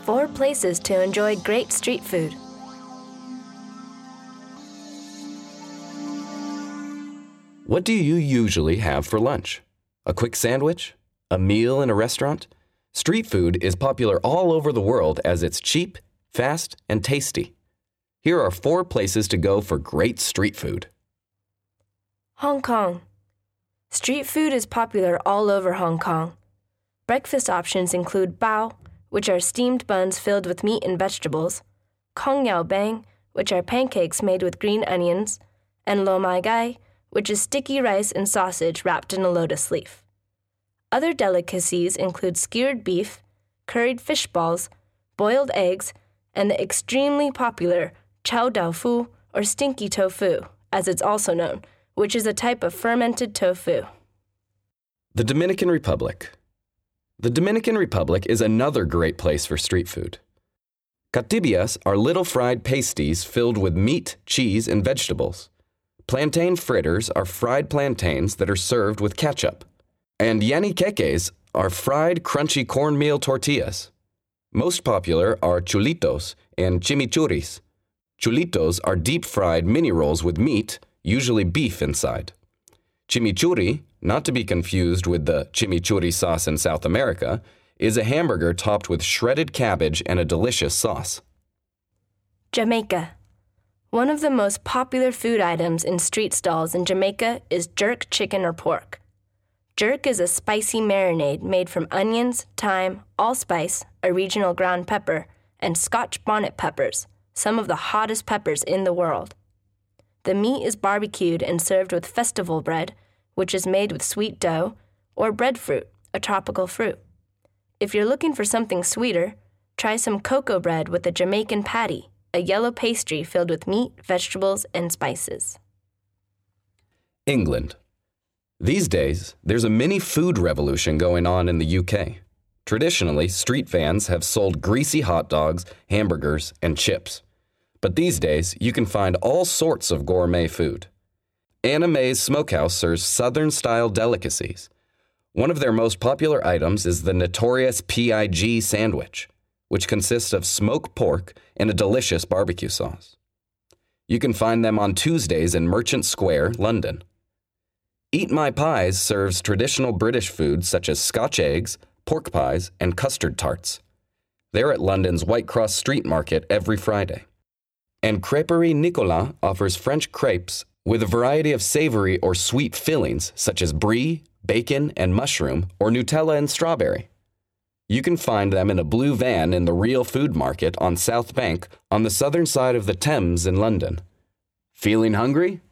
4 places to enjoy great street food. What do you usually have for lunch? A quick sandwich? A meal in a restaurant? Street food is popular all over the world as it's cheap, fast, and tasty. Here are 4 places to go for great street food. Hong Kong. Street food is popular all over Hong Kong. Breakfast options include bao, which are steamed buns filled with meat and vegetables, kong yao bang, which are pancakes made with green onions, and lo mai gai, which is sticky rice and sausage wrapped in a lotus leaf. Other delicacies include skewered beef, curried fish balls, boiled eggs, and the extremely popular chow dao fu, or stinky tofu, as it's also known, which is a type of fermented tofu. The Dominican Republic. The Dominican Republic is another great place for street food. Catibias are little fried pasties filled with meat, cheese, and vegetables. Plantain fritters are fried plantains that are served with ketchup. And yaniqueques are fried, crunchy cornmeal tortillas. Most popular are chulitos and chimichuris. Chulitos are deep-fried mini rolls with meat, usually beef inside. Chimichurri, not to be confused with the chimichurri sauce in South America, is a hamburger topped with shredded cabbage and a delicious sauce. Jamaica. One of the most popular food items in street stalls in Jamaica is jerk chicken or pork. Jerk is a spicy marinade made from onions, thyme, allspice, a regional ground pepper, and Scotch bonnet peppers, some of the hottest peppers in the world. The meat is barbecued and served with festival bread, which is made with sweet dough, or breadfruit, a tropical fruit. If you're looking for something sweeter, try some cocoa bread with a Jamaican patty, a yellow pastry filled with meat, vegetables, and spices. England. These days, there's a mini food revolution going on in the UK. Traditionally, street vans have sold greasy hot dogs, hamburgers, and chips. But these days, you can find all sorts of gourmet food. Anna Mae's Smokehouse serves Southern-style delicacies. One of their most popular items is the notorious PIG sandwich, which consists of smoked pork and a delicious barbecue sauce. You can find them on Tuesdays in Merchant Square, London. Eat My Pies serves traditional British foods such as Scotch eggs, pork pies, and custard tarts. They're at London's Whitecross Street Market every Friday. And Crêperie Nicolas offers French crepes with a variety of savory or sweet fillings such as brie, bacon, and mushroom, or Nutella and strawberry. You can find them in a blue van in the Real Food Market on South Bank on the southern side of the Thames in London. Feeling hungry?